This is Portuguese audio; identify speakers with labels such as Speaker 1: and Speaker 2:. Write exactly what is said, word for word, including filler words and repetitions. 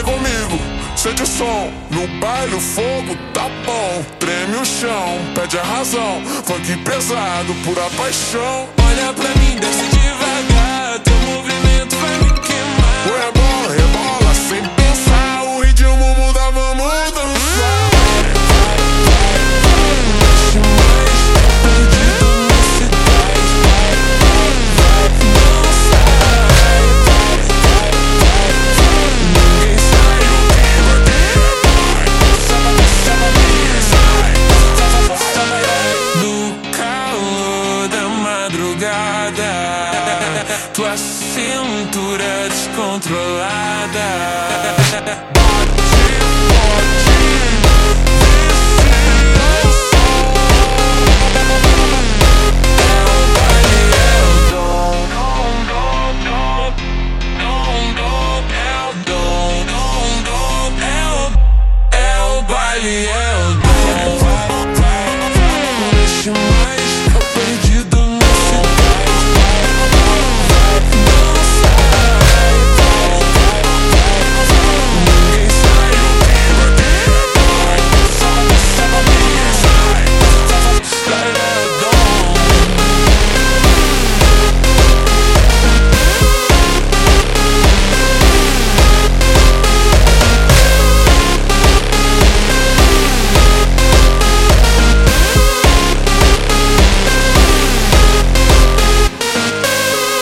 Speaker 1: comigo, sente o som. No baile o fogo tá bom. Treme o chão, pede a razão. Funk pesado, pura paixão.
Speaker 2: Olha pra mim, desce devagar. Teu movimento vai me queimar.
Speaker 1: O rebote